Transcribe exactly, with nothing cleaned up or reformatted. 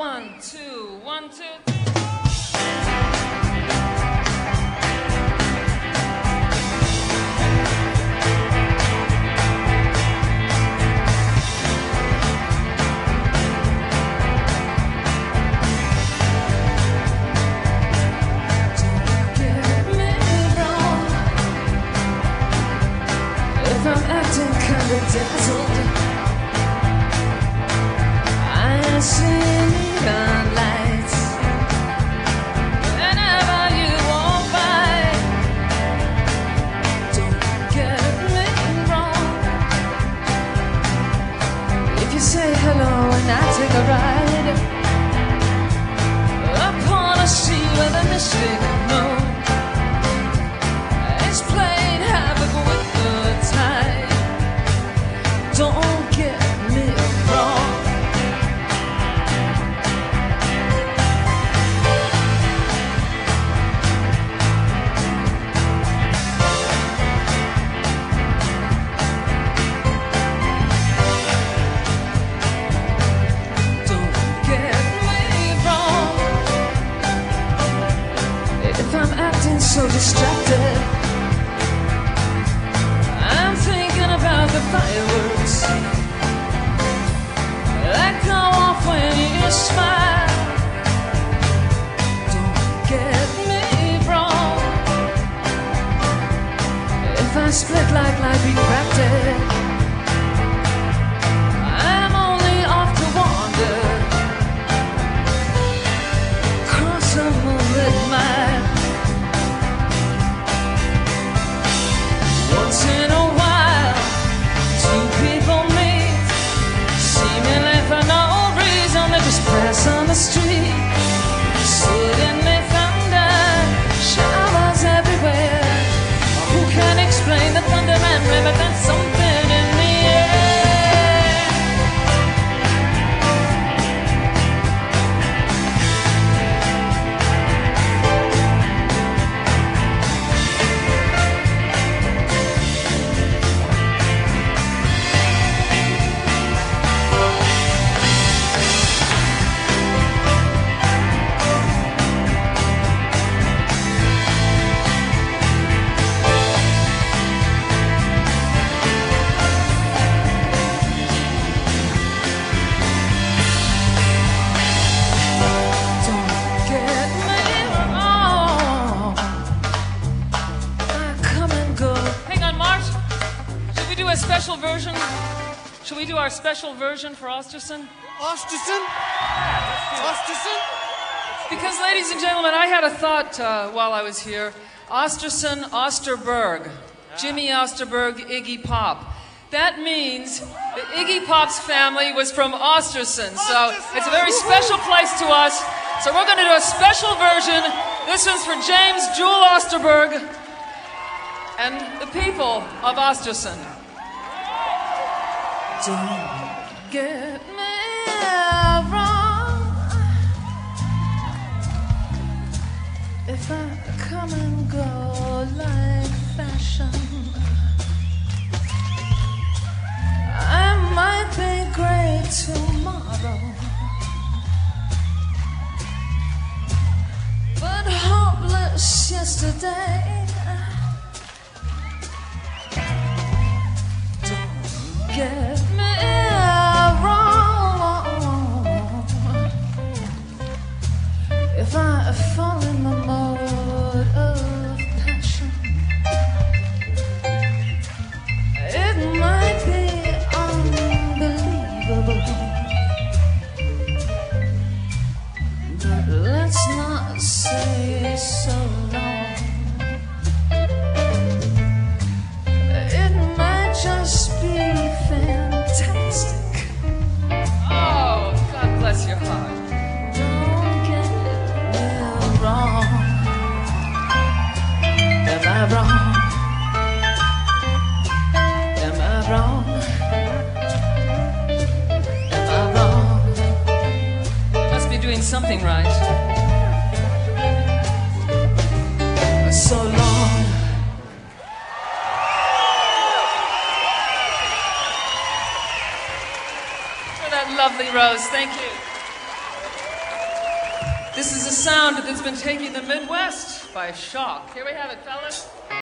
One, two, one, two, three. If I'm acting kind of dazzled, I ain't seen neon lights. Whenever you walk by, don't get me wrong. If you say hello and I take a ride upon a sea with a mystic moon, it's plain havoc with the tide. Don't get me wrong. Don't get me wrong. If I'm acting so distracted, I'm thinking about the fireworks that go off when you smile. Don't get me wrong. If I split like light refracted, I'm only off to wander across a moonlit mile. Once in a while, two people meet, seemingly for no reason. They just pass on the street. Suddenly thunder, showers everywhere. Who can explain the thunder and river? That's something in the air. Don't get me wrong. I come and go. Hang on, Marge. Should we do a special version? Should we do our special version for Osterson? Osterson? Osterson? Because, ladies and gentlemen, I had a thought uh, while I was here. Osterson, Osterberg. Jimmy Osterberg, Iggy Pop. That means that Iggy Pop's family was from Osterson. So it's a very special place to us. So we're going to do a special version. This one's for James Jewel Osterberg and the people of Osterson. Don't get me wrong. If I come and go like fashion, I might be great tomorrow, but hopeless yesterday. Don't get me wrong. If I fall in the mode of passion, it might be unbelievable, but let's not say so long. It might just be fantastic. Oh, God bless your heart. Don't get me wrong. Am I wrong? Am I wrong? Am I wrong? Must be doing something right. So long. For that lovely rose. Thank you. This is a sound that's been taking the Midwest by shock. Here we have it, fellas.